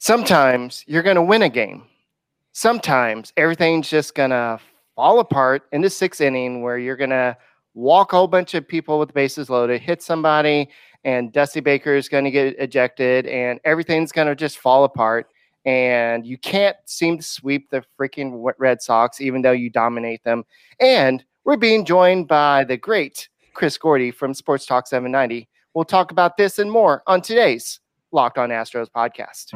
Sometimes you're going to win a game. Sometimes everything's just going to fall apart in the sixth inning where you're going to walk a whole bunch of people with the bases loaded, hit somebody, and Dusty Baker is going to get ejected, and everything's going to just fall apart. And you can't seem to sweep the freaking Red Sox, even though you dominate them. And we're being joined by the great Chris Gordy from Sports Talk 790. We'll talk about this and more on today's Locked On Astros podcast.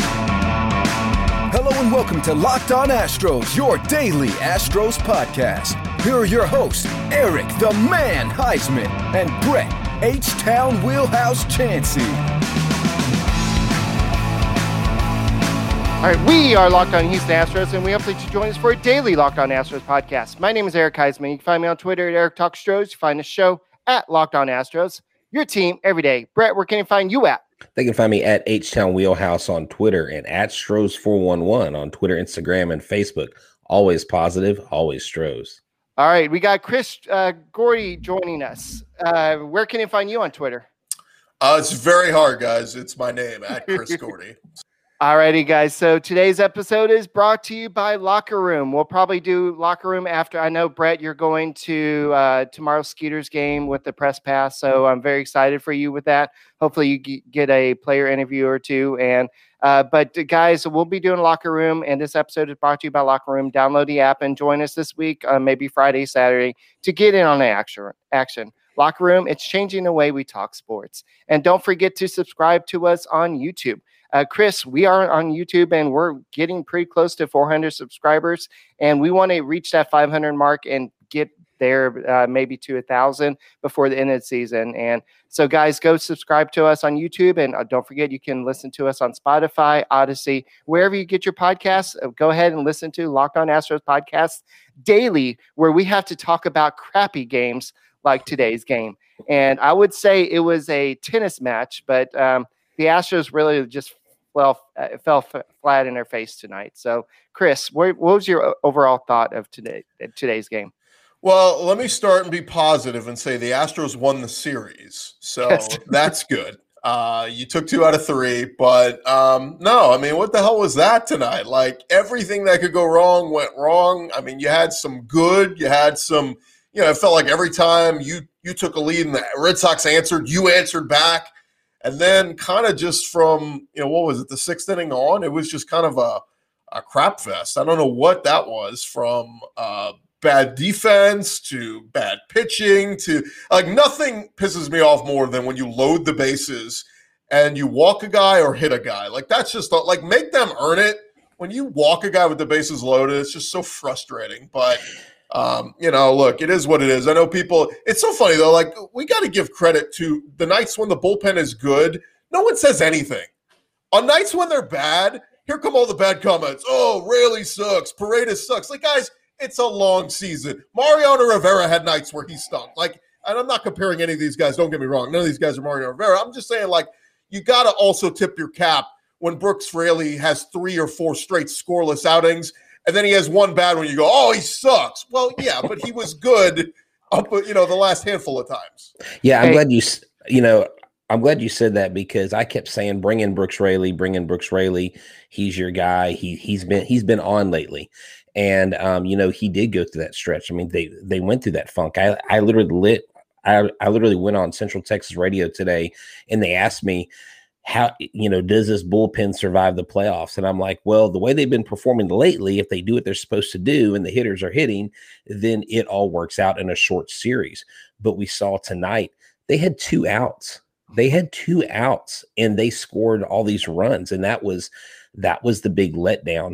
Hello and welcome to Locked On Astros, your daily Astros podcast. Here are your hosts, Eric the Man Heisman and Brett H-Town Wheelhouse Chansey. All right, we are Locked On Houston Astros, and we hope that you join us for a daily Locked On Astros podcast. My name is Eric Heisman. You can find me on Twitter at Eric Talk Astros. You find the show at Locked On Astros. Your team every day. Brett, where can you find you at? They can find me at H-Town Wheelhouse on Twitter and at Stros411 on Twitter, Instagram, and Facebook. Always positive, always Stros. All right, we got Chris Gordy joining us. Where can you find you on Twitter? It's very hard, guys. It's my name, at Chris Gordy. All righty, guys. So today's episode is brought to you by Locker Room. We'll probably do Locker Room after. I know, Brett, you're going to tomorrow's Skeeters game with the press pass, so I'm very excited for you with that. Hopefully you get a player interview or two. But guys, we'll be doing Locker Room, and this episode is brought to you by Locker Room. Download the app and join us this week, maybe Friday, Saturday, to get in on the action. Locker Room, it's changing the way we talk sports. And don't forget to subscribe to us on YouTube. Chris, we are on YouTube, and we're getting pretty close to 400 subscribers, and we want to reach that 500 mark and get there maybe to 1,000 before the end of the season. And so, guys, go subscribe to us on YouTube, and don't forget you can listen to us on Spotify, Odyssey, wherever you get your podcasts. Go ahead and listen to Locked On Astros podcast daily, where we have to talk about crappy games like today's game. And I would say it was a tennis match, but the Astros really just fell flat in their face tonight. So, Chris, what was your overall thought of today's game? Well, let me start and be positive and say the Astros won the series. So that's good. You took 2 out of 3, but no, I mean, what the hell was that tonight? Like, everything that could go wrong went wrong. I mean, you had some good, you had some, it felt like every time you took a lead and the Red Sox answered, you answered back. And then kind of just from, what was it, the 6th inning on, it was just kind of a crap fest. I don't know what that was, from bad defense to bad pitching to, like, nothing pisses me off more than when you load the bases and you walk a guy or hit a guy. Like, that's just, like, make them earn it. When you walk a guy with the bases loaded, it's just so frustrating. But look, it is what it is. I know people, it's so funny though, like, we got to give credit to the nights when the bullpen is good. No one says anything. On nights when they're bad, here come all the bad comments. Oh, Raley sucks. Paredes sucks. Like, guys, it's a long season. Mariano Rivera had nights where he stunk. Like, and I'm not comparing any of these guys. Don't get me wrong. None of these guys are Mariano Rivera. I'm just saying, like, you got to also tip your cap when Brooks Raley has 3 or 4 straight scoreless outings. And then he has one bad one. You go, oh, he sucks. Well, yeah, but he was good up, the last handful of times. Yeah, I'm glad I'm glad you said that, because I kept saying, bring in Brooks Raley. He's your guy. He's been on lately, and he did go through that stretch. I mean, they went through that funk. I literally went on Central Texas radio today, and they asked me, how, does this bullpen survive the playoffs? And I'm like, well, the way they've been performing lately, if they do what they're supposed to do and the hitters are hitting, then it all works out in a short series. But we saw tonight, they had 2 outs. And they scored all these runs. And that was the big letdown.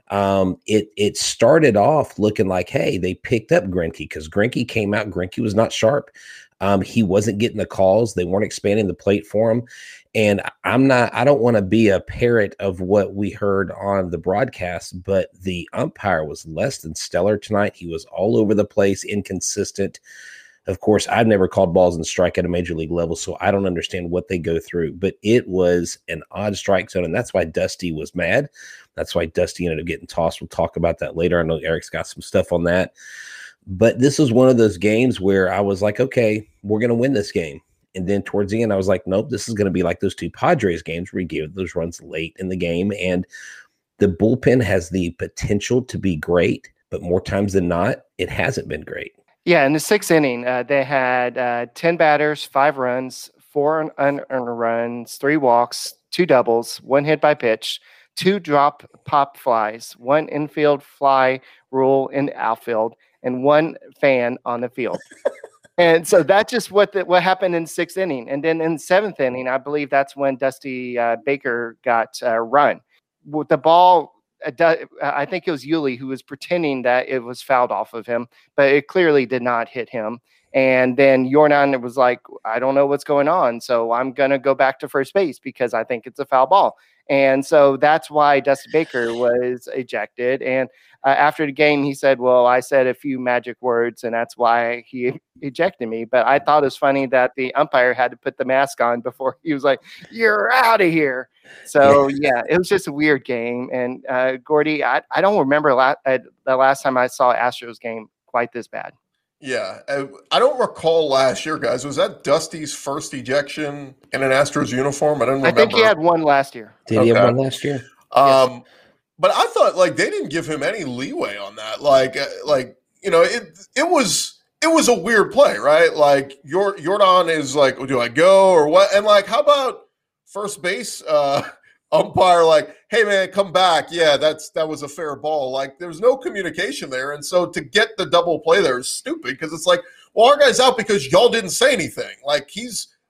It started off looking like, hey, they picked up Greinke, because Greinke came out. Greinke was not sharp. He wasn't getting the calls. They weren't expanding the plate for him. And I don't want to be a parrot of what we heard on the broadcast, but the umpire was less than stellar tonight. He was all over the place, inconsistent. Of course, I've never called balls and strike at a major league level, so I don't understand what they go through. But it was an odd strike zone, and that's why Dusty was mad. That's why Dusty ended up getting tossed. We'll talk about that later. I know Eric's got some stuff on that. But this was one of those games where I was like, okay, we're going to win this game. And then towards the end, I was like, nope, this is going to be like those two Padres games where we gave those runs late in the game. And the bullpen has the potential to be great, but more times than not, it hasn't been great. Yeah, in the sixth inning, they had 10 batters, 5 runs, 4 unearned runs, 3 walks, 2 doubles, 1 hit by pitch, 2 drop pop flies, 1 infield fly rule in the outfield, and 1 fan on the field. And so that's just what happened in 6th inning. And then in 7th inning, I believe that's when Dusty Baker got run. With the ball, I think it was Yuli who was pretending that it was fouled off of him, but it clearly did not hit him. And then Yordan was like, I don't know what's going on, so I'm going to go back to first base because I think it's a foul ball. And so that's why Dusty Baker was ejected. And after the game, he said, well, I said a few magic words, and that's why he ejected me. But I thought it was funny that the umpire had to put the mask on before he was like, you're out of here. So, yeah, it was just a weird game. And, Gordy, I don't remember the last time I saw Astros game quite this bad. Yeah, I don't recall last year, guys. Was that Dusty's first ejection in an Astros uniform? I don't remember. I think he had one last year. Did he have one last year? Yes. But I thought like they didn't give him any leeway on that. Like you know, it was a weird play, right? Like Yordan is like, do I go or what? And like, how about first base umpire like, hey man, come back. Yeah, that was a fair ball. Like there was no communication there. And so to get the double play there is stupid because it's like, well, our guy's out because y'all didn't say anything. Like he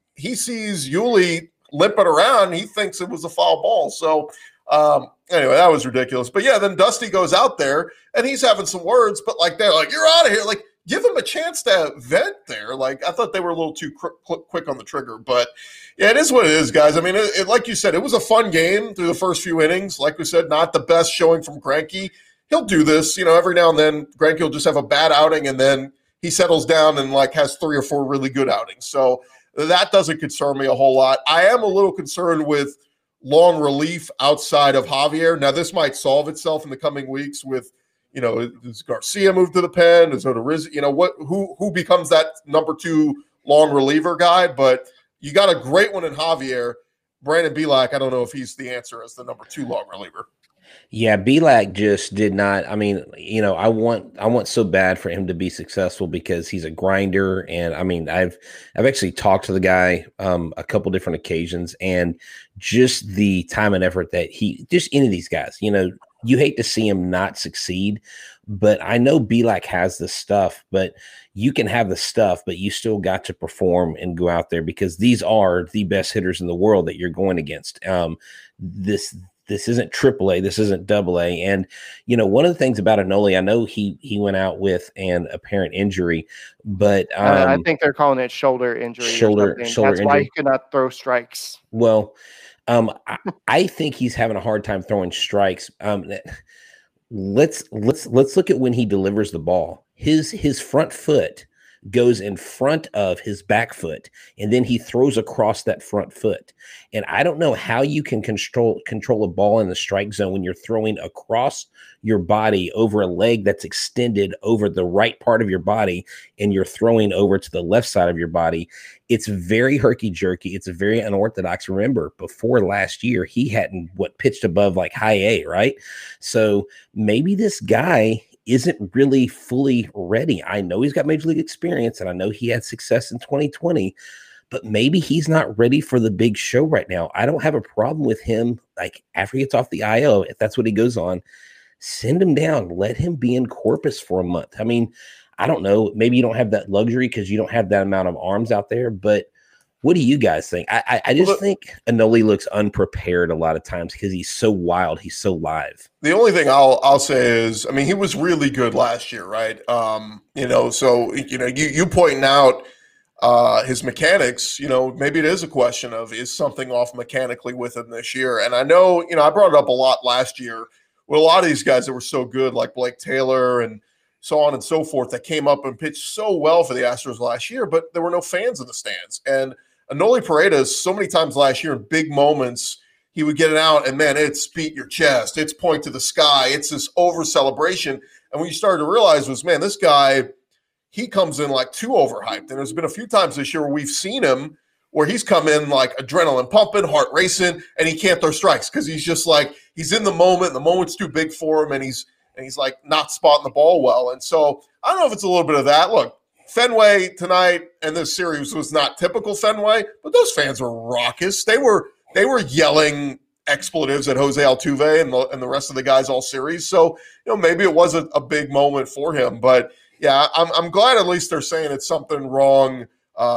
sees Yuli limping around. He thinks it was a foul ball. So anyway, that was ridiculous. But yeah, then Dusty goes out there and he's having some words, but like they're like, you're out of here. Like give him a chance to vent there. Like I thought they were a little too quick on the trigger, but yeah, it is what it is, guys. I mean, it like you said, it was a fun game through the first few innings. Like we said, not the best showing from Greinke. He'll do this, you know, every now and then. Greinke will just have a bad outing and then he settles down and like has 3 or 4 really good outings. So that doesn't concern me a whole lot. I am a little concerned with long relief outside of Javier. Now, this might solve itself in the coming weeks with, you know, does Garcia move to the pen? Does Odorizzi, you know, who becomes that number 2 long reliever guy? But you got a great one in Javier. Brandon Bielak, I don't know if he's the answer as the number 2 long reliever. Yeah, Bielak just did not. I mean, you know, I want so bad for him to be successful because he's a grinder, and I mean, I've actually talked to the guy a couple different occasions, and just the time and effort that any of these guys, you know, you hate to see him not succeed, but I know Bielak has the stuff, but you can have the stuff, but you still got to perform and go out there because these are the best hitters in the world that you're going against. This isn't AAA. This isn't AA. And, you know, one of the things about Enoli, I know he went out with an apparent injury, but I think they're calling it shoulder injury. Shoulder That's injury. why he could not throw strikes. Well, I think he's having a hard time throwing strikes. Let's look at when he delivers the ball. His front foot goes in front of his back foot, and then he throws across that front foot. And I don't know how you can control a ball in the strike zone when you're throwing across your body over a leg that's extended over the right part of your body, and you're throwing over to the left side of your body. It's very herky-jerky. It's very unorthodox. Remember, before last year, he hadn't pitched above like high A, right? So maybe this guy isn't really fully ready. I know he's got major league experience, and I know he had success in 2020, but maybe he's not ready for the big show right now. I don't have a problem with him, like, after he gets off the IL, if that's what he goes on, send him down. Let him be in Corpus for a month. I mean, I don't know. Maybe you don't have that luxury because you don't have that amount of arms out there, but what do you guys think? I just think Enoli looks unprepared a lot of times because he's so wild. He's so live. The only thing I'll say is, I mean, he was really good last year, right? You know, so, you know, you pointing out his mechanics, you know, maybe it is a question of, is something off mechanically with him this year? And I know, you know, I brought it up a lot last year with a lot of these guys that were so good, like Blake Taylor and so on and so forth, that came up and pitched so well for the Astros last year, but there were no fans in the stands. And Enoli Paredes, so many times last year in big moments, he would get it out and, man, it's beat your chest. It's point to the sky. It's this over celebration. And what you started to realize was, man, this guy, he comes in like too overhyped. And there's been a few times this year where we've seen him where he's come in like adrenaline pumping, heart racing, and he can't throw strikes because he's just like he's in the moment. The moment's too big for him, and he's like not spotting the ball well. And so I don't know if it's a little bit of that. Look, Fenway tonight and this series was not typical Fenway, but those fans were raucous. They were yelling expletives at Jose Altuve and the rest of the guys all series. So, maybe it was a big moment for him. But, yeah, I'm glad at least they're saying it's something wrong,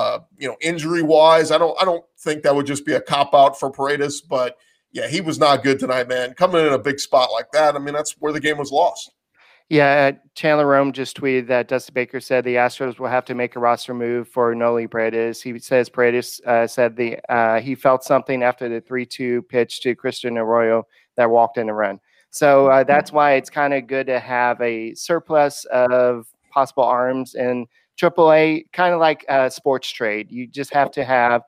injury-wise. I don't think that would just be a cop-out for Paredes. But, yeah, he was not good tonight, man. Coming in a big spot like that, I mean, that's where the game was lost. Yeah, Chandler Rome just tweeted that Dusty Baker said the Astros will have to make a roster move for Noli Paredes. He says Paredes said he felt something after the 3-2 pitch to Christian Arroyo that walked in a run. So that's why it's kind of good to have a surplus of possible arms in AAA, kind of like sports trade. You just have to have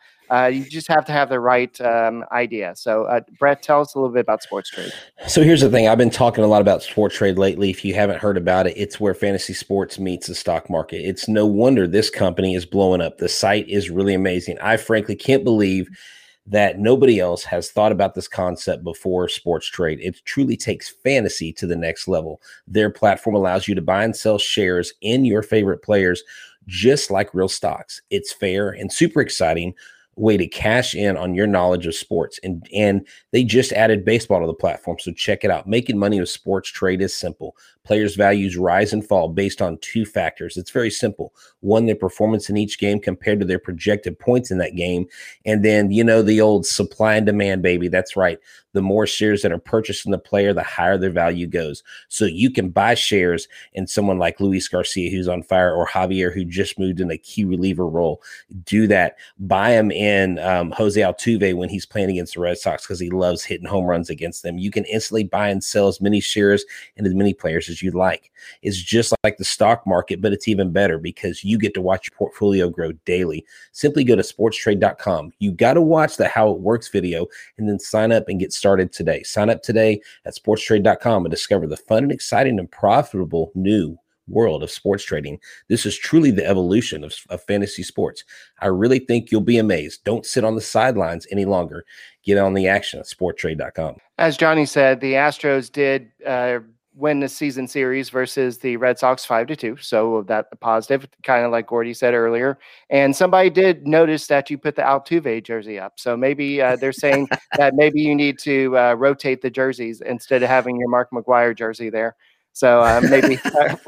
the right idea. So, Brett, tell us a little bit about sports trade. So here's the thing. I've been talking a lot about sports trade lately. If you haven't heard about it, it's where fantasy sports meets the stock market. It's no wonder this company is blowing up. The site is really amazing. I frankly can't believe that nobody else has thought about this concept before sports trade. It truly takes fantasy to the next level. Their platform allows you to buy and sell shares in your favorite players, just like real stocks. It's fair and super exciting way to cash in on your knowledge of sports. And they just added baseball to the platform. So check it out. Making money with sports trade is simple. Players' values rise and fall based on two factors. It's very simple. One, their performance in each game compared to their projected points in that game. And then, the old supply and demand, baby. That's right. The more shares that are purchased in the player, the higher their value goes. So you can buy shares in someone like Luis Garcia, who's on fire, or Javier, who just moved in a key reliever role. Do that. Buy him in Jose Altuve when he's playing against the Red Sox because he loves hitting home runs against them. You can instantly buy and sell as many shares and as many players as you'd like. It's just like the stock market, but it's even better because you get to watch your portfolio grow daily. Simply go to sportstrade.com. You got to watch the How It Works video and then sign up and get started today. Sign up today at sportstrade.com and discover the fun and exciting and profitable new world of sports trading. This is truly the evolution of fantasy sports. I really think you'll be amazed. Don't sit on the sidelines any longer. Get on the action at sportstrade.com. As Johnny said, the Astros did win the season series versus the Red Sox 5-2. So that's a positive, kind of like Gordy said earlier. And somebody did notice that you put the Altuve jersey up. So maybe they're saying that maybe you need to rotate the jerseys instead of having your Mark McGwire jersey there. So maybe.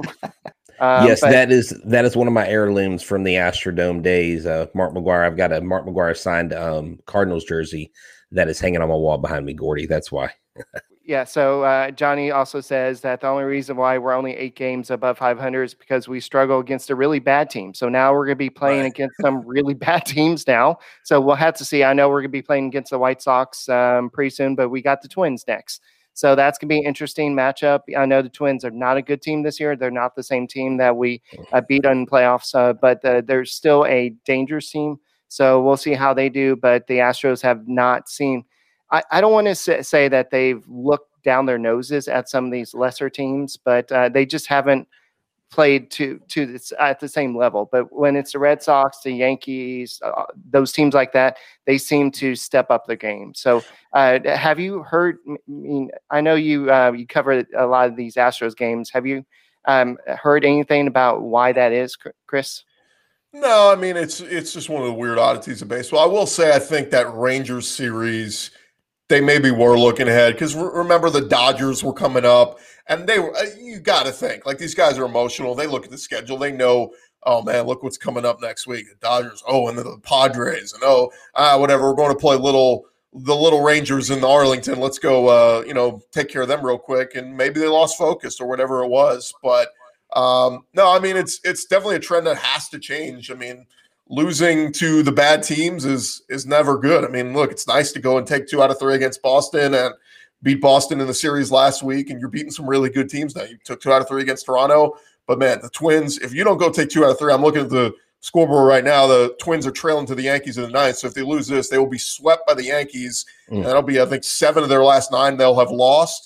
Yes, that is one of my heirlooms from the Astrodome days. Mark McGwire. I've got a Mark McGwire signed Cardinals jersey that is hanging on my wall behind me, Gordy. That's why. Yeah, so Johnny also says that the only reason why we're only 8 games above 500 is because we struggle against a really bad team. So now we're going to be playing against some really bad teams now. So we'll have to see. I know we're going to be playing against the White Sox pretty soon, but we got the Twins next. So that's going to be an interesting matchup. I know the Twins are not a good team this year. They're not the same team that we beat in playoffs, but they're still a dangerous team. So we'll see how they do. But the Astros have not seen – I don't want to say that they've looked down their noses at some of these lesser teams, but they just haven't played at the same level. But when it's the Red Sox, the Yankees, those teams like that, they seem to step up their game. So have you heard? I know you covered a lot of these Astros games. Have you heard anything about why that is, Chris? No, I mean it's just one of the weird oddities of baseball. I will say I think that Rangers series, they maybe were looking ahead because remember the Dodgers were coming up, and they were. You got to think like these guys are emotional. They look at the schedule. They know, oh man, look what's coming up next week. The Dodgers, and then the Padres, and whatever. We're going to play the little Rangers in Arlington. Let's go, take care of them real quick. And maybe they lost focus or whatever it was. But no, I mean it's definitely a trend that has to change. I mean, losing to the bad teams is never good. I mean, look, it's nice to go and take 2 out of 3 against Boston and beat Boston in the series last week, and you're beating some really good teams now. You took 2 out of 3 against Toronto, but man, the Twins, if you don't go take 2 out of 3, I'm looking at the scoreboard right now, the Twins are trailing to the Yankees in the 9th, so if they lose this, they will be swept by the Yankees, and that'll be, I think, 7 of their last 9 they'll have lost.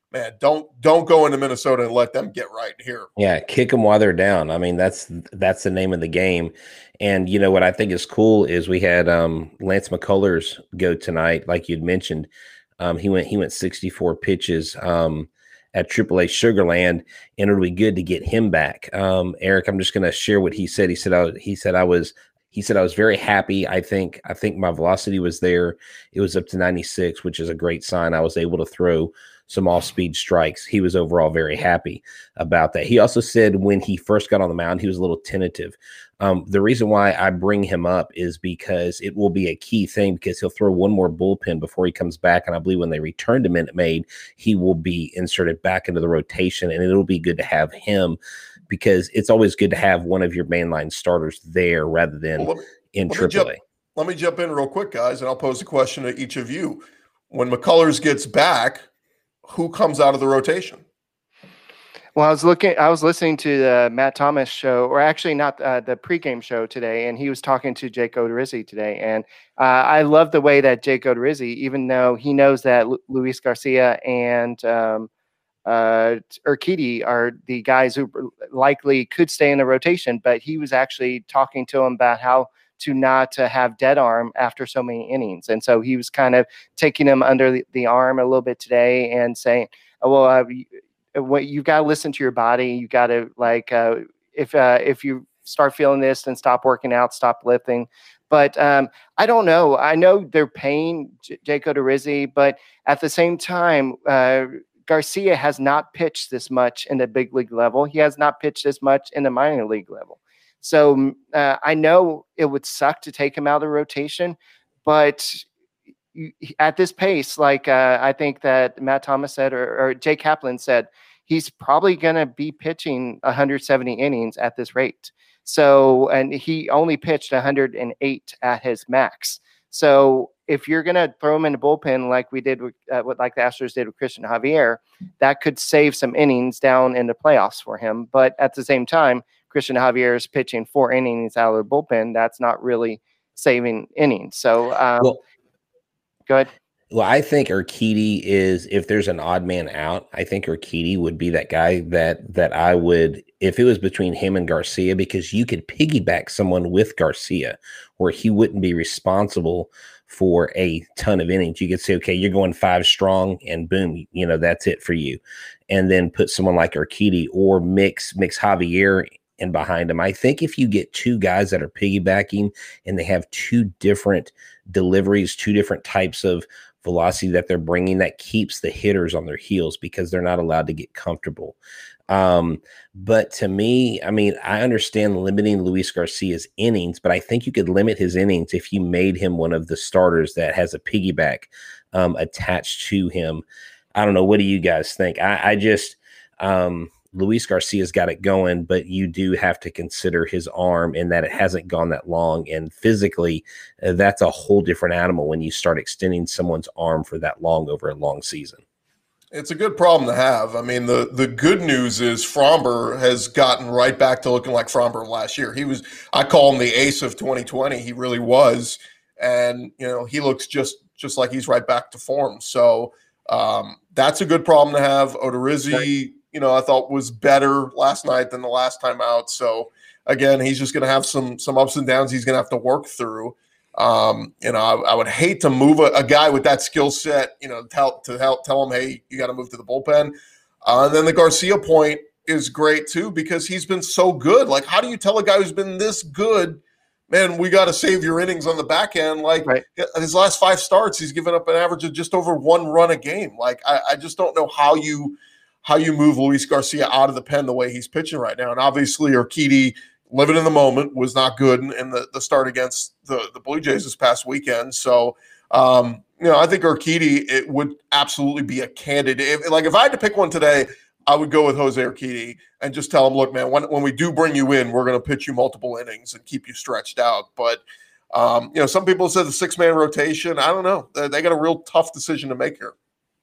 man, don't go into Minnesota and let them get right here. Yeah, kick them while they're down. I mean, that's the name of the game. And you know what I think is cool is we had Lance McCullers go tonight, like you'd mentioned. He went 64 pitches at AAA Sugarland, and it'll be good to get him back. Eric, I'm just going to share what he said. He said I was very happy. I think my velocity was there. It was up to 96, which is a great sign. I was able to throw some off-speed strikes. He was overall very happy about that. He also said when he first got on the mound, he was a little tentative. The reason why I bring him up is because it will be a key thing, because he'll throw one more bullpen before he comes back. And I believe when they return to Minute Maid, he will be inserted back into the rotation, and it'll be good to have him, because it's always good to have one of your mainline starters there rather than in AAA. Let me jump in real quick, guys, and I'll pose a question to each of you. When McCullers gets back, who comes out of the rotation? Well, I was listening to the Matt Thomas show, or actually not the pregame show today, and he was talking to Jake Odorizzi today. And I love the way that Jake Odorizzi, even though he knows that Luis Garcia and Urquidy are the guys who likely could stay in the rotation, but he was actually talking to him about how to not have dead arm after so many innings. And so he was kind of taking him under the arm a little bit today and saying, what you've got to listen to your body. You got to if you start feeling this, then stop working out, stop lifting. But I don't know. I know they're paying Jake Odorizzi, but at the same time, Garcia has not pitched this much in the big league level. He has not pitched this much in the minor league level. So I know it would suck to take him out of the rotation, but at this pace, like I think that Matt Thomas said, or Jay Kaplan said, he's probably going to be pitching 170 innings at this rate. So, and he only pitched 108 at his max. So if you're going to throw him in the bullpen like we did with like the Astros did with Christian Javier, that could save some innings down in the playoffs for him. But at the same time, Christian Javier is pitching 4 innings out of the bullpen. That's not really saving innings. So go ahead. Well, I think Urquidy is, if there's an odd man out, I think Urquidy would be that guy that I would, if it was between him and Garcia, because you could piggyback someone with Garcia where he wouldn't be responsible for a ton of innings. You could say, okay, you're going 5 strong and boom, that's it for you. And then put someone like Urquidy or mix Javier in behind him. I think if you get 2 guys that are piggybacking and they have 2 different deliveries, 2 different types of velocity that they're bringing, that keeps the hitters on their heels because they're not allowed to get comfortable. But to me, I mean, I understand limiting Luis Garcia's innings, but I think you could limit his innings if you made him one of the starters that has a piggyback attached to him. I don't know. What do you guys think? I just Luis Garcia's got it going, but you do have to consider his arm and that it hasn't gone that long. And physically, that's a whole different animal when you start extending someone's arm for that long over a long season. It's a good problem to have. I mean, the good news is Fromber has gotten right back to looking like Fromber last year. I call him the ace of 2020. He really was. And, he looks just like he's right back to form. So that's a good problem to have. Odorizzi, I thought was better last night than the last time out. So again, he's just going to have some ups and downs he's going to have to work through. I would hate to move a guy with that skill set, tell him, hey, you got to move to the bullpen. And then the Garcia point is great too, because he's been so good. Like, how do you tell a guy who's been this good, man, we got to save your innings on the back end? Like, right. His last 5 starts, he's given up an average of just over 1 run a game. Like, I just don't know how you move Luis Garcia out of the pen the way he's pitching right now. And obviously Urquidy, living in the moment, was not good in the start against the Blue Jays this past weekend. So, I think Urquidy, it would absolutely be a candidate. If I had to pick one today, I would go with Jose Urquidy and just tell him, look, man, when we do bring you in, we're going to pitch you multiple innings and keep you stretched out. But, some people said the 6-man rotation. I don't know. They got a real tough decision to make here.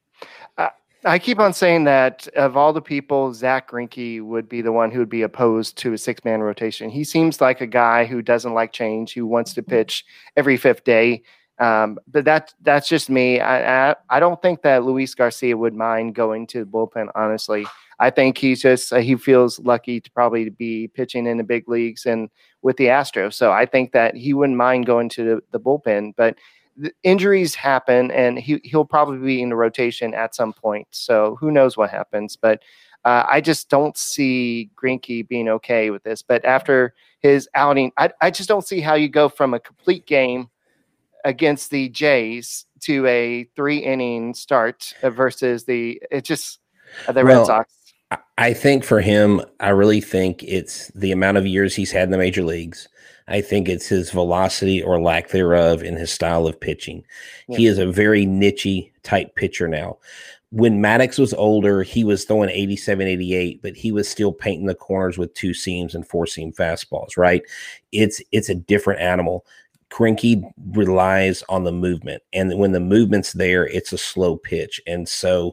I keep on saying that of all the people, Zach Greinke would be the one who would be opposed to a 6-man rotation. He seems like a guy who doesn't like change, who wants to pitch every 5th day. But that's just me. I don't think that Luis Garcia would mind going to the bullpen, honestly. I think he's just he feels lucky to probably be pitching in the big leagues and with the Astros. So I think that he wouldn't mind going to the bullpen. But the injuries happen, and he'll probably be in the rotation at some point. So who knows what happens? But I just don't see Greinke being okay with this. But after his outing, I just don't see how you go from a complete game against the Jays to a 3-inning start versus the Red Sox. I think for him, I really think it's the amount of years he's had in the major leagues. I think it's his velocity or lack thereof in his style of pitching. Yeah. He is a very niche-y type pitcher now. When Maddox was older, he was throwing 87, 88, but he was still painting the corners with 2 seams and 4-seam fastballs, right? It's a different animal. Greinke relies on the movement, and when the movement's there, it's a slow pitch. And so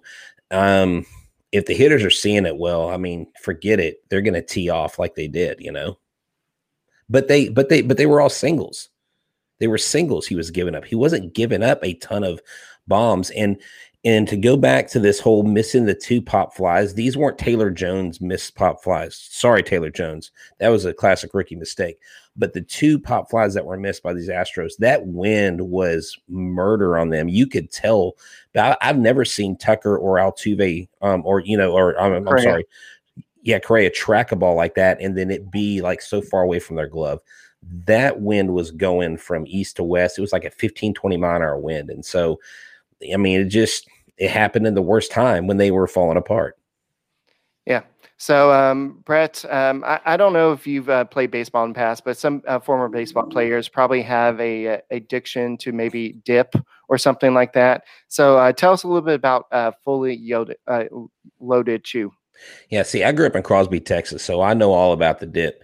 if the hitters are seeing it well, I mean, forget it. They're going to tee off like they did, But they were all singles. They were singles he was giving up. He wasn't giving up a ton of bombs. And to go back to this whole missing the 2 pop flies, these weren't Taylor Jones missed pop flies. Sorry, Taylor Jones. That was a classic rookie mistake. But the 2 pop flies that were missed by these Astros, that wind was murder on them. You could tell. I've never seen Tucker or Altuve I'm sorry. Yeah, Correa track a ball like that and then it be like so far away from their glove. That wind was going from east to west. It was like a 15, 20 mile an hour wind. And so, I mean, it happened in the worst time when they were falling apart. Yeah. So, Brett, I don't know if you've played baseball in the past, but some former baseball players probably have a addiction to maybe dip or something like that. So tell us a little bit about fully loaded chew. Yeah, see, I grew up in Crosby, Texas, so I know all about the dip.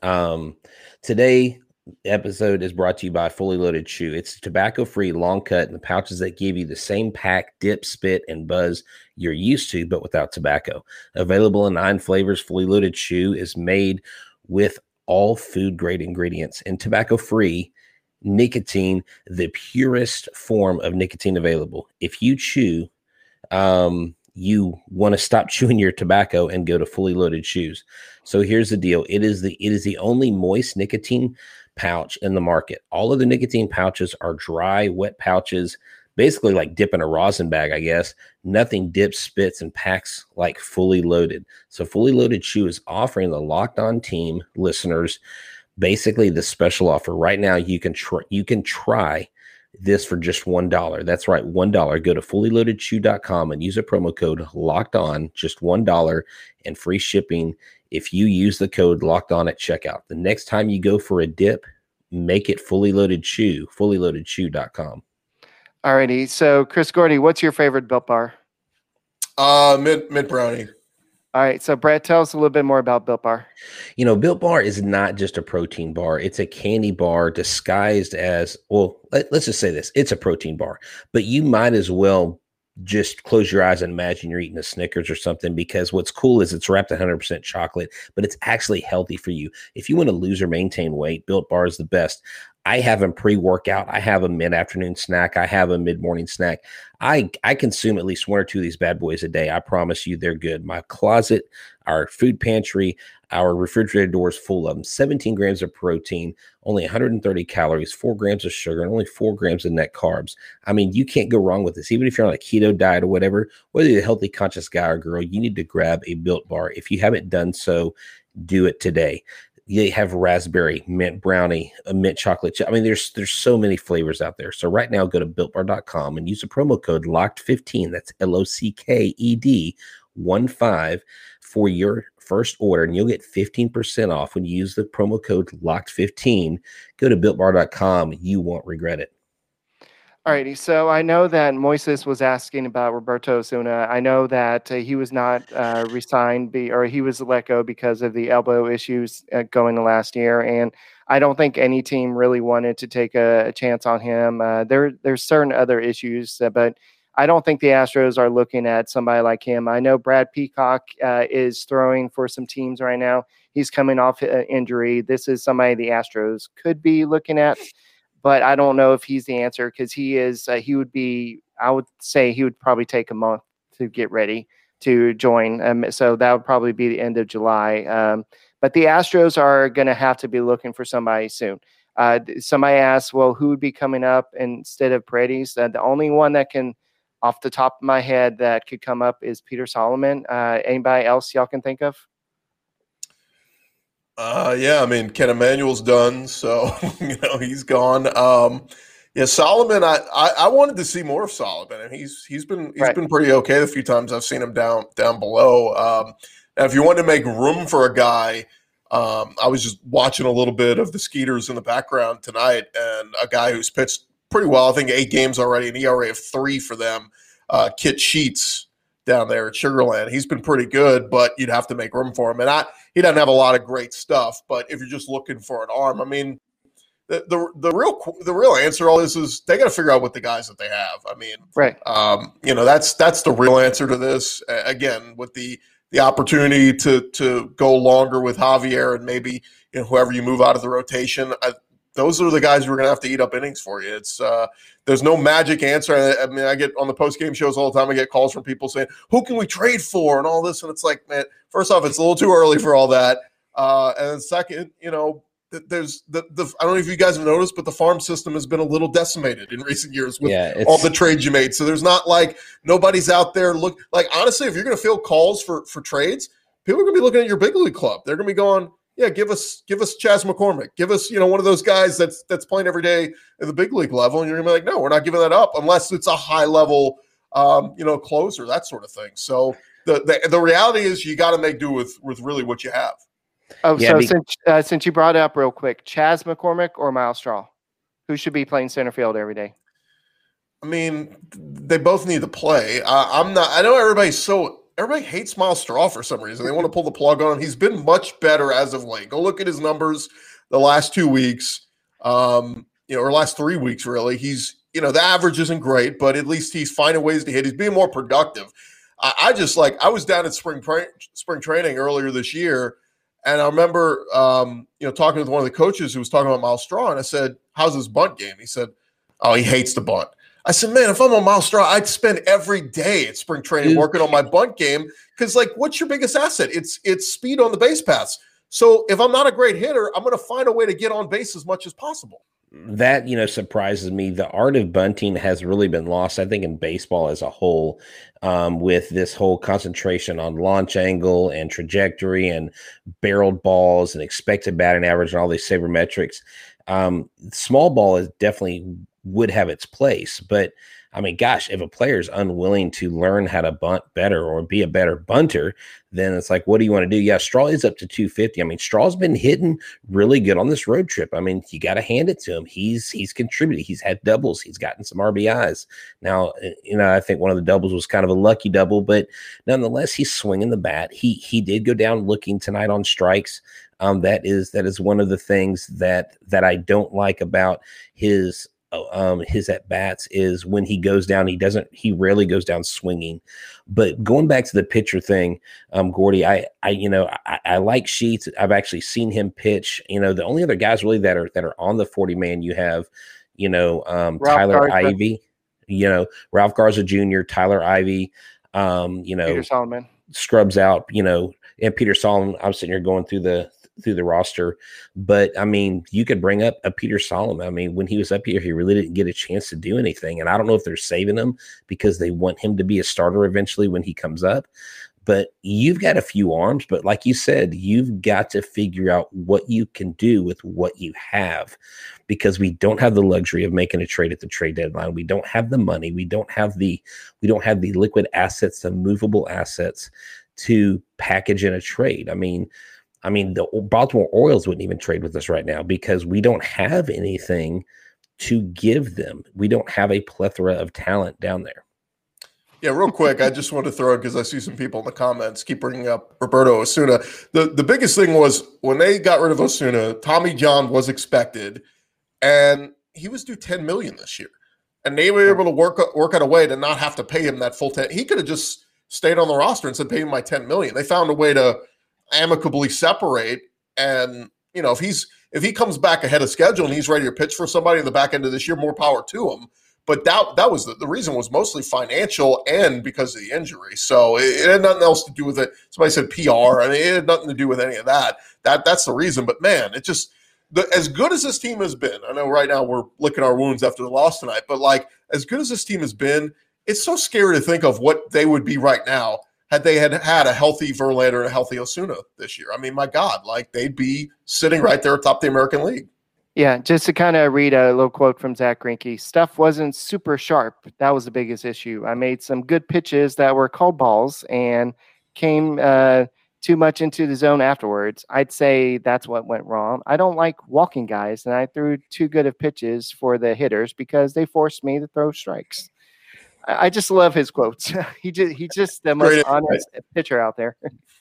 Today, the episode is brought to you by Fully Loaded Chew. It's tobacco-free, long cut, and the pouches that give you the same pack, dip, spit, and buzz you're used to, but without tobacco. Available in 9 flavors, Fully Loaded Chew is made with all food-grade ingredients and tobacco-free nicotine, the purest form of nicotine available. If you chew, you want to stop chewing your tobacco and go to Fully Loaded Chews. So here's the deal. It is the only moist nicotine pouch in the market. All of the nicotine pouches are dry, wet pouches, basically like dipping a rosin bag, I guess. Nothing dips, spits, and packs like Fully Loaded. So Fully Loaded Chew is offering the Locked On team listeners basically the special offer. Right now, you can try this for just $1. That's right, $1. Go to fullyloadedchew.com and use a promo code Locked On, just $1 and free shipping if you use the code Locked On at checkout. The next time you go for a dip, make it Fully Loaded Chew, fullyloadedchew.com. Alrighty, so Chris Gordy, what's your favorite Built Bar? Mint brownie. All right, so Brett, tell us a little bit more about Built Bar. Built Bar is not just a protein bar. It's a candy bar disguised as, well, let's just say this. It's a protein bar, but you might as well just close your eyes and imagine you're eating a Snickers or something, because what's cool is it's wrapped 100% chocolate, but it's actually healthy for you. If you want to lose or maintain weight, Built Bar is the best. I have them pre-workout. I have a mid-afternoon snack. I have a mid-morning snack. I consume at least 1 or 2 of these bad boys a day. I promise you they're good. My closet, our food pantry, our refrigerator door is full of them. 17 grams of protein, only 130 calories, 4 grams of sugar, and only 4 grams of net carbs. I mean, you can't go wrong with this. Even if you're on a keto diet or whatever, whether you're a healthy, conscious guy or girl, you need to grab a Built Bar. If you haven't done so, do it today. They have raspberry, mint brownie, mint chocolate. I mean, there's so many flavors out there. So right now, go to BuiltBar.com and use the promo code LOCKED15. That's LOCKED 15 for your first order, and you'll get 15% off when you use the promo code LOCKED15. Go to BuiltBar.com. You won't regret it. Alrighty, so I know that Moises was asking about Roberto Osuna. I know that he was not re-signed, or he was let go because of the elbow issues going the last year, and I don't think any team really wanted to take a chance on him. There's certain other issues, but I don't think the Astros are looking at somebody like him. I know Brad Peacock is throwing for some teams right now. He's coming off injury. This is somebody the Astros could be looking at. but I don't know if he's the answer because he would be. I would say he would probably take a month to get ready to join. So that would probably be the end of July. But the Astros are going to have to be looking for somebody soon. Somebody asked, well, who would be coming up instead of Paredes? The only one that can, off the top of my head, that could come up is Peter Solomon. Anybody else y'all can think of? Yeah, I mean, Ken Emanuel's done, so he's gone. Yeah, Solomon. I wanted to see more of Solomon, and he's been pretty okay the few times I've seen him down below. Now, if you want to make room for a guy, I was just watching a little bit of the Skeeters in the background tonight, and a guy who's pitched pretty well. I think 8 games already, an ERA of 3 for them. Kit Sheets down there at Sugarland. He's been pretty good, but you'd have to make room for him. And he doesn't have a lot of great stuff, but if you're just looking for an arm, I mean, the real answer to all this is they got to figure out what the guys that they have. I mean, right. That's the real answer to this. Again, with the opportunity to go longer with Javier and maybe whoever you move out of the rotation, those are the guys who are going to have to eat up innings for you. It's there's no magic answer. I mean, I get on the post game shows all the time. I get calls from people saying, "Who can we trade for?" and all this, and it's like, man, first off, it's a little too early for all that, and then second, there's I don't know if you guys have noticed, but the farm system has been a little decimated in recent years with all the trades you made. So there's not like nobody's out there honestly, if you're going to field calls for trades, people are going to be looking at your big league club. They're going to be going, yeah, give us Chas McCormick, give us one of those guys that's playing every day at the big league level, and you're going to be like, no, we're not giving that up unless it's a high level closer, that sort of thing. So the reality is you got to make do with really what you have. Oh, yeah, so since you brought it up real quick, Chas McCormick or Miles Straw, who should be playing center field every day? I mean, they both need to play. I know everybody hates Miles Straw for some reason. They want to pull the plug on him. He's been much better as of late. Go look at his numbers the last 2 weeks, or last 3 weeks really. He's the average isn't great, but at least he's finding ways to hit. He's being more productive. I was down at spring training earlier this year. And I remember, talking with one of the coaches who was talking about Miles Straw, and I said, "How's his bunt game?" He said, "Oh, he hates the bunt." I said, "Man, if I'm on Miles Straw, I'd spend every day at spring training working on my bunt game because, what's your biggest asset? It's speed on the base paths. So if I'm not a great hitter, I'm going to find a way to get on base as much as possible." That, surprises me. The art of bunting has really been lost, I think, in baseball as a whole, with this whole concentration on launch angle and trajectory and barreled balls and expected batting average and all these sabermetrics. Small ball is definitely would have its place, but I mean, gosh, if a player is unwilling to learn how to bunt better or be a better bunter, then it's like, what do you want to do? Yeah, Straw is up to 250. I mean, Straw's been hitting really good on this road trip. I mean, you got to hand it to him. He's contributed. He's had doubles. He's gotten some RBIs. Now, I think one of the doubles was kind of a lucky double, but nonetheless, he's swinging the bat. He did go down looking tonight on strikes. That is one of the things that I don't like about his at bats is when he goes down, he rarely goes down swinging. But going back to the pitcher thing, Gordy, I like Sheets. I've actually seen him pitch. The only other guys really that are on the 40-man, you have, Tyler Ivey, Ralph Garza Jr., Tyler Ivey, Peter Solomon scrubs out, and Peter Solomon. I'm sitting here going through the roster, but I mean, you could bring up a Peter Solomon. I mean, when he was up here, he really didn't get a chance to do anything, and I don't know if they're saving him because they want him to be a starter eventually when he comes up. But you've got a few arms, but like you said, you've got to figure out what you can do with what you have, because we don't have the luxury of making a trade at the trade deadline. We don't have the money. We don't have the liquid assets, the movable assets to package in a trade. I mean, the Baltimore Orioles wouldn't even trade with us right now because we don't have anything to give them. We don't have a plethora of talent down there. Yeah, real quick, I just want to throw it because I see some people in the comments keep bringing up Roberto Osuna. The biggest thing was when they got rid of Osuna, Tommy John was expected, and he was due $10 million this year. And they were able to work out a way to not have to pay him that full 10. He could have just stayed on the roster and said, pay him my $10 million. They found a way to amicably separate, and if he comes back ahead of schedule and he's ready to pitch for somebody in the back end of this year, more power to him. But that was the reason was mostly financial and because of the injury. So it had nothing else to do with it. Somebody said PR. I mean, it had nothing to do with any of that. That's the reason. But man, it just as good as this team has been. I know right now we're licking our wounds after the loss tonight, but like as good as this team has been, it's so scary to think of what they would be right now had they had a healthy Verlander and a healthy Osuna this year. I mean, my God, like they'd be sitting right there atop the American League. Yeah, just to kind of read a little quote from Zach Greinke. Stuff wasn't super sharp. That was the biggest issue. I made some good pitches that were called balls and came too much into the zone afterwards. I'd say that's what went wrong. I don't like walking guys, and I threw too good of pitches for the hitters because they forced me to throw strikes. I just love his quotes. He's just the most honest pitcher out there.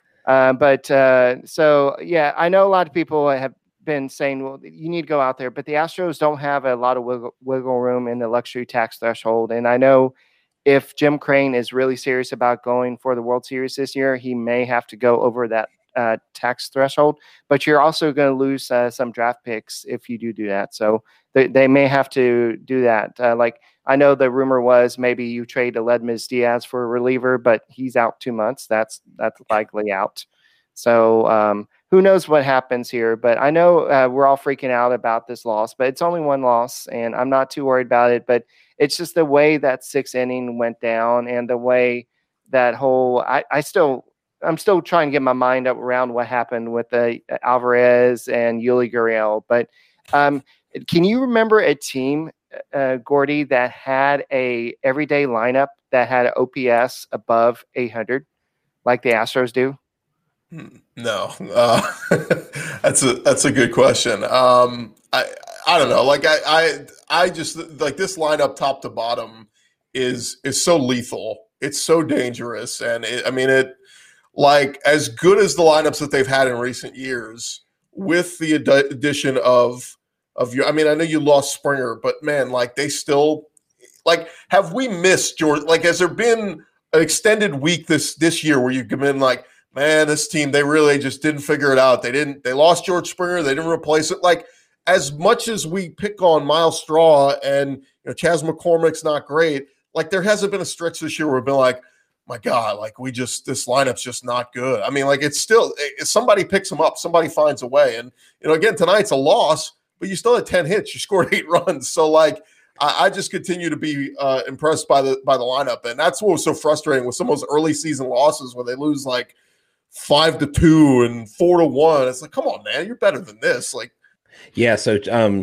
So yeah, I know a lot of people have been saying, well, you need to go out there, but the Astros don't have a lot of wiggle room in the luxury tax threshold. And I know if Jim Crane is really serious about going for the World Series this year, he may have to go over that tax threshold, but you're also going to lose some draft picks if you do that. So they may have to do that. Like I know the rumor was maybe you trade Aledmys Diaz for a reliever, but he's out 2 months. That's likely out. So who knows what happens here, but I know we're all freaking out about this loss, but it's only one loss and I'm not too worried about it, but it's just the way that sixth inning went down and the way that whole, I'm still trying to get my mind up around what happened with the Alvarez and Yuli Gurriel. But can you remember a team, Gordy, that had a everyday lineup that had an OPS above 800 like the Astros do? No, that's a good question. I don't know. Like I just like this lineup top to bottom is so lethal. It's so dangerous, and it like as good as the lineups that they've had in recent years with the addition of you. I mean, I know you lost Springer, but man, like they still like have we missed George? Like, has there been an extended week this year where you've been like, man, this team, they really just didn't figure it out. They lost George Springer. They didn't replace it. Like, as much as we pick on Miles Straw and Chas McCormick's not great, like there hasn't been a stretch this year where we've been like, my God, like this lineup's just not good. I mean, like it's still, somebody picks them up, somebody finds a way. And, again, tonight's a loss, but you still had 10 hits. You scored 8 runs. So like, I just continue to be impressed by the lineup. And that's what was so frustrating with some of those early season losses where they lose like 5-2 and 4-1. It's like, come on, man, you're better than this. Like, yeah. So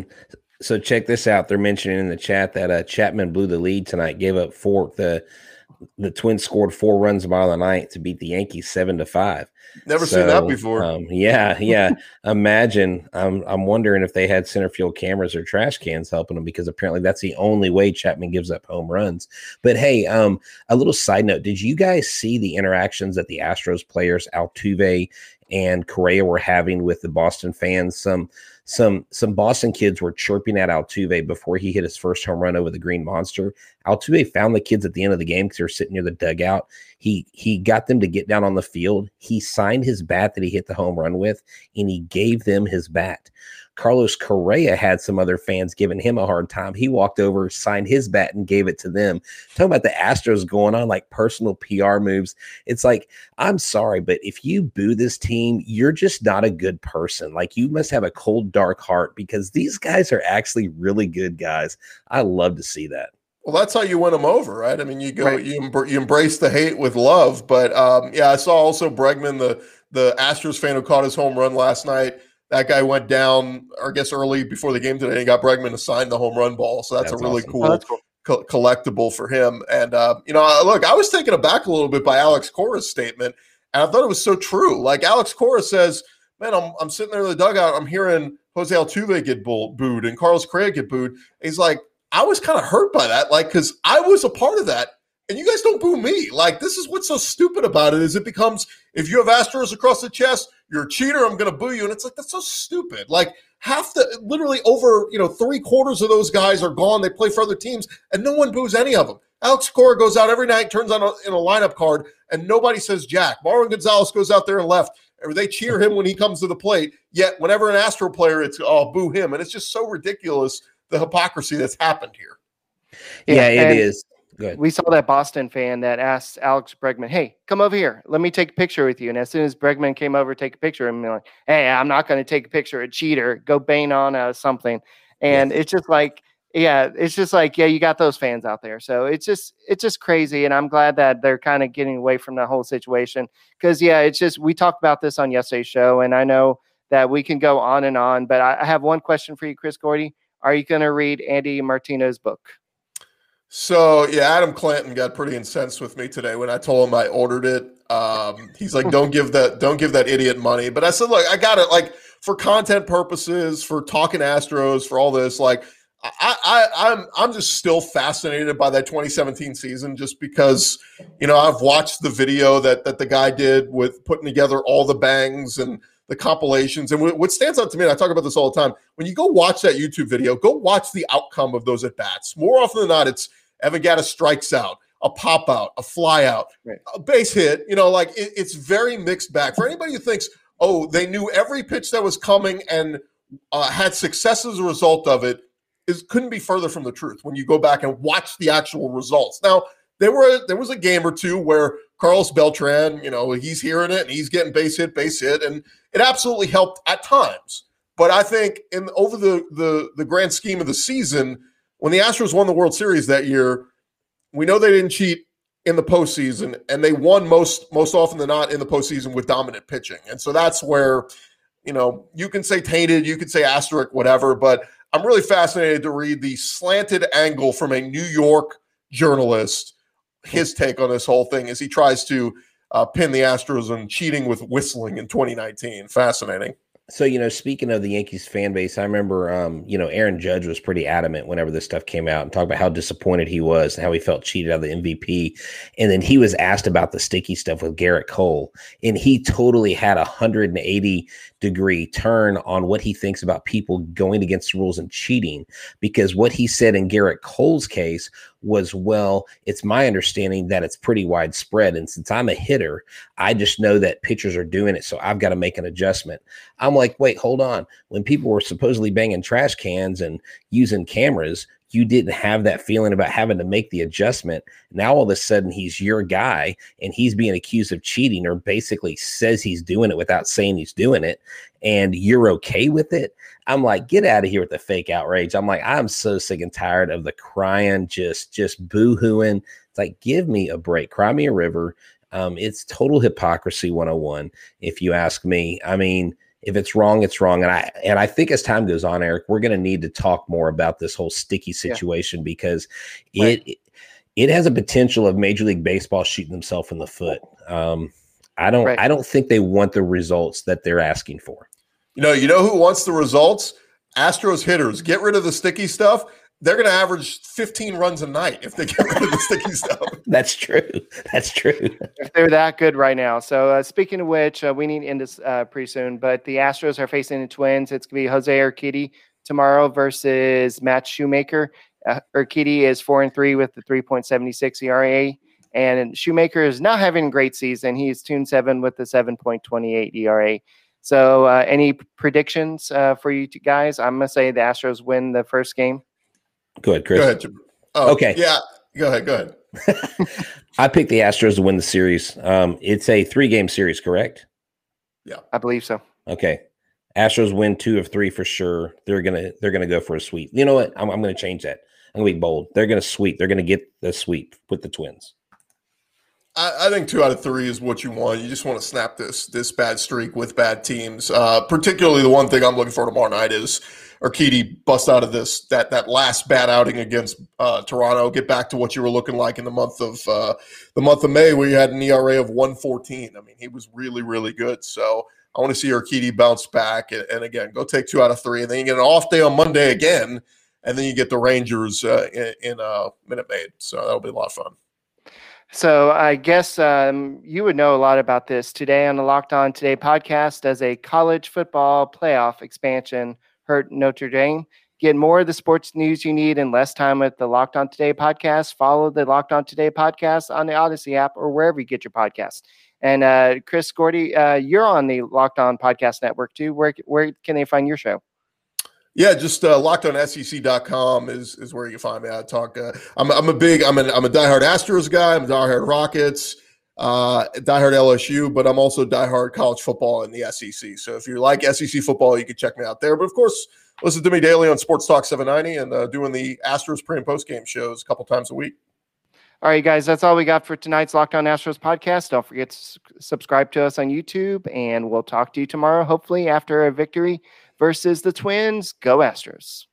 check this out. They're mentioning in the chat that Chapman blew the lead tonight, gave up 4. The Twins scored 4 runs in the bottom of the ninth to beat the Yankees 7-5. Never seen that before. Yeah. Imagine. I'm wondering if they had center field cameras or trash cans helping them, because apparently that's the only way Chapman gives up home runs. But hey, a little side note: did you guys see the interactions that the Astros players Altuve and Correa were having with the Boston fans? Some Boston kids were chirping at Altuve before he hit his first home run over the Green Monster. Altuve found the kids at the end of the game because they were sitting near the dugout. He got them to get down on the field. He signed his bat that he hit the home run with, and he gave them his bat. Carlos Correa had some other fans giving him a hard time. He walked over, signed his bat, and gave it to them. Talking about the Astros going on like personal PR moves. It's like, I'm sorry, but if you boo this team, you're just not a good person. Like, you must have a cold, dark heart, because these guys are actually really good guys. I love to see that. Well, that's how you win them over, right? I mean, you go, right. You embrace the hate with love. But I saw also Bregman, the Astros fan who caught his home run last night. That guy went down, I guess, early before the game today and got Bregman to sign the home run ball. So that's a really awesome. Cool collectible for him. And, look, I was taken aback a little bit by Alex Cora's statement, and I thought it was so true. Like, Alex Cora says, man, I'm sitting there in the dugout, I'm hearing Jose Altuve get booed and Carlos Correa get booed. He's like, I was kind of hurt by that, like, because I was a part of that. And you guys don't boo me. Like, this is what's so stupid about it, is it becomes, if you have Astros across the chest, you're a cheater, I'm going to boo you. And it's like, that's so stupid. Like, literally over, 3/4 of those guys are gone. They play for other teams, and no one boos any of them. Alex Cora goes out every night, turns on in a lineup card, and nobody says jack. Marwin Gonzalez goes out there and left, or they cheer him when he comes to the plate. Yet whenever an Astro player, it's boo him, and it's just so ridiculous the hypocrisy that's happened here. Yeah, it is. Good. We saw that Boston fan that asked Alex Bregman, "Hey, come over here. Let me take a picture with you." And as soon as Bregman came over to take a picture, I'm like, "Hey, I'm not going to take a picture. A cheater. Go bang on something." And it's just like, yeah, you got those fans out there. So it's just crazy. And I'm glad that they're kind of getting away from the whole situation because, we talked about this on yesterday's show. And I know that we can go on and on, but I have one question for you, Chris Gordy. Are you going to read Andy Martino's book? So yeah, Adam Clanton got pretty incensed with me today when I told him I ordered it. He's like, "Don't give that idiot money." But I said, "Look, I got it. Like for content purposes, for talking Astros, for all this. Like, I'm just still fascinated by that 2017 season, just because I've watched the video that the guy did with putting together all the bangs and the compilations. And what stands out to me, and I talk about this all the time, when you go watch that YouTube video, go watch the outcome of those at bats. More often than not, it's Evan Gattis strikes out, a pop out, a fly out, right, a base hit. It's very mixed bag. For anybody who thinks, oh, they knew every pitch that was coming and had success as a result of it, couldn't be further from the truth when you go back and watch the actual results. Now, there was a game or two where Carlos Beltran, he's hearing it and he's getting base hit, and it absolutely helped at times. But I think over the grand scheme of the season, when the Astros won the World Series that year, we know they didn't cheat in the postseason, and they won most often than not in the postseason with dominant pitching. And so that's where, you can say tainted, you can say asterisk, whatever, but I'm really fascinated to read the slanted angle from a New York journalist, his take on this whole thing as he tries to pin the Astros on cheating with whistling in 2019. Fascinating. So, speaking of the Yankees fan base, I remember, Aaron Judge was pretty adamant whenever this stuff came out and talked about how disappointed he was and how he felt cheated out of the MVP. And then he was asked about the sticky stuff with Garrett Cole, and he totally had a 180-degree turn on what he thinks about people going against the rules and cheating, because what he said in Garrett Cole's case was, well, it's my understanding that it's pretty widespread. And since I'm a hitter, I just know that pitchers are doing it. So I've got to make an adjustment. I'm like, wait, hold on. When people were supposedly banging trash cans and using cameras, you didn't have that feeling about having to make the adjustment. Now, all of a sudden, he's your guy and he's being accused of cheating, or basically says he's doing it without saying he's doing it, and you're okay with it. I'm like, get out of here with the fake outrage. I'm like, I'm so sick and tired of the crying, just boo-hooing. It's like, give me a break. Cry me a river. It's total hypocrisy 101, if you ask me. I mean, if it's wrong, it's wrong. And I think as time goes on, Eric, we're going to need to talk more about this whole sticky situation, because it has a potential of Major League Baseball shooting themselves in the foot. I don't think they want the results that they're asking for. You know who wants the results? Astros hitters. Get rid of the sticky stuff. They're going to average 15 runs a night if they get rid of the sticky stuff. That's true. If they're that good right now. So speaking of which, we need to end this pretty soon, but the Astros are facing the Twins. It's going to be Jose Urquidy tomorrow versus Matt Shoemaker. Urquidy is 4-3 with the 3.76 ERA, and Shoemaker is not having a great season. He's 2-7 with the 7.28 ERA. So any predictions for you two guys? I'm going to say the Astros win the first game. Go ahead, Chris. Go ahead. Okay. Yeah. Go ahead. I picked the Astros to win the series. It's a 3-game series, correct? Yeah, I believe so. Okay. Astros win 2 of 3 for sure. They're gonna go for a sweep. You know what? I'm gonna change that. I'm gonna be bold. They're gonna sweep. They're gonna get the sweep with the Twins. I think 2 out of 3 is what you want. You just want to snap this bad streak with bad teams. Particularly the one thing I'm looking for tomorrow night is Urquidy bust out of that last bad outing against Toronto. Get back to what you were looking like in the month of May, where you had an ERA of 1.14. I mean, he was really, really good. So I want to see Urquidy bounce back and again go take 2 out of 3, and then you get an off day on Monday again, and then you get the Rangers in Minute Maid. So that'll be a lot of fun. So I guess you would know a lot about this. Today on the Locked On Today podcast, does a college football playoff expansion hurt Notre Dame? get more of the sports news you need in less time with the Locked On Today podcast, follow the Locked On Today podcast on the Odyssey app or wherever you get your podcasts. And Chris Gordy, you're on the Locked On Podcast Network too. Where can they find your show? Yeah, just lockedonsec.com is where you can find me. I talk. I'm a diehard Astros guy. I'm a diehard Rockets, diehard LSU, but I'm also diehard college football in the SEC. So if you like SEC football, you can check me out there. But of course, listen to me daily on Sports Talk 790 and doing the Astros pre and post game shows a couple times a week. All right, guys, that's all we got for tonight's Locked On Astros podcast. Don't forget to subscribe to us on YouTube, and we'll talk to you tomorrow, hopefully after a victory versus the Twins. Go Astros.